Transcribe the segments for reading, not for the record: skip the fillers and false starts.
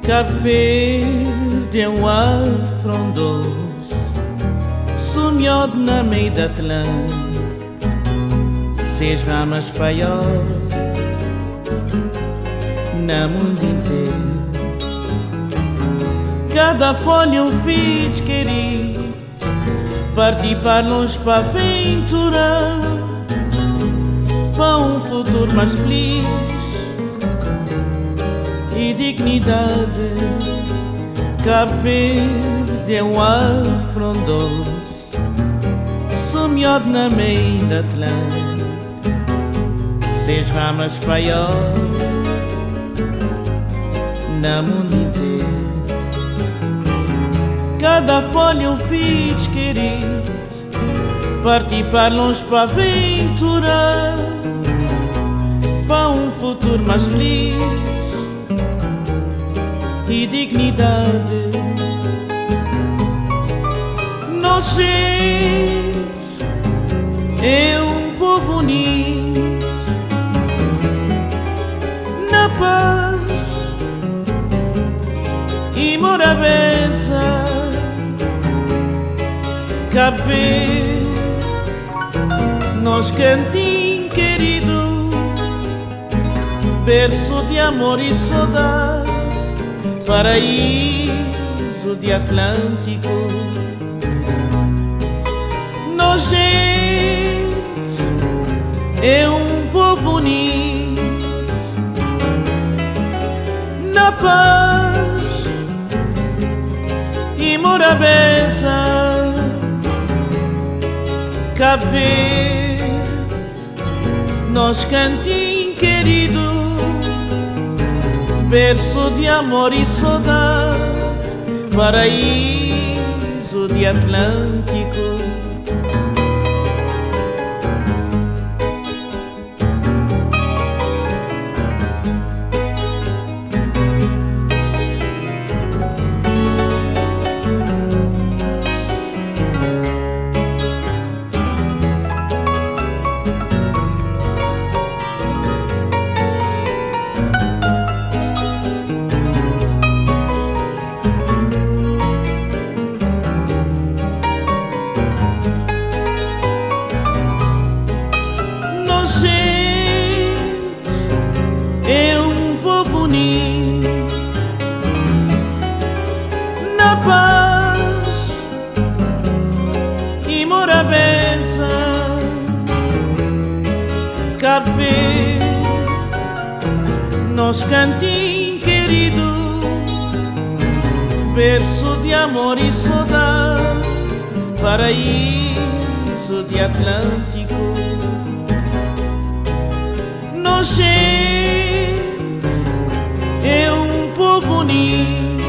Cabo Verde é um ar frondoso, sumido na meio da Atlântico, seis ramas paiol na mundo inteiro. Cada folha um filho querido, parti para longe para aventurar, para um futuro mais feliz e dignidade. Cabo Verde é um ar frondoso, sumido na meio da Atlântico, seis ramas paiol na mundo inteiro. Cada folha um filho querido, parti para longe para aventurar, para um futuro mais feliz e dignidade. Nós, gente, é um povo unido na paz e morabeza. Cabo Verde, nós cantinho querido, berço de amor e saudade, paraíso de Atlântico. Nós, gente, é um povo unido na paz e morabeza. Cabo Verde, nós cantinho querido, berço de amor e saudade, paraíso de Atlântico. É um povo unido na paz e morabeza. Cabo Verde, nós cantinho querido, berço de amor e saudade, paraíso de Atlântico. Nós, gente, é um povo unido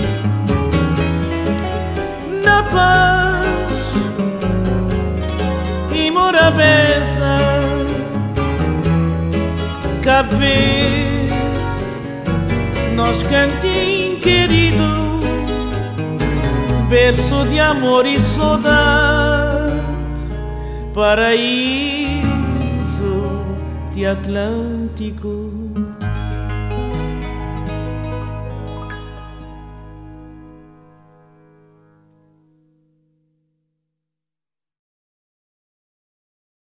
na paz e morabeza. Cabo Verde, nós cantinho querido, berço de amor e saudade, paraíso de Atlântico.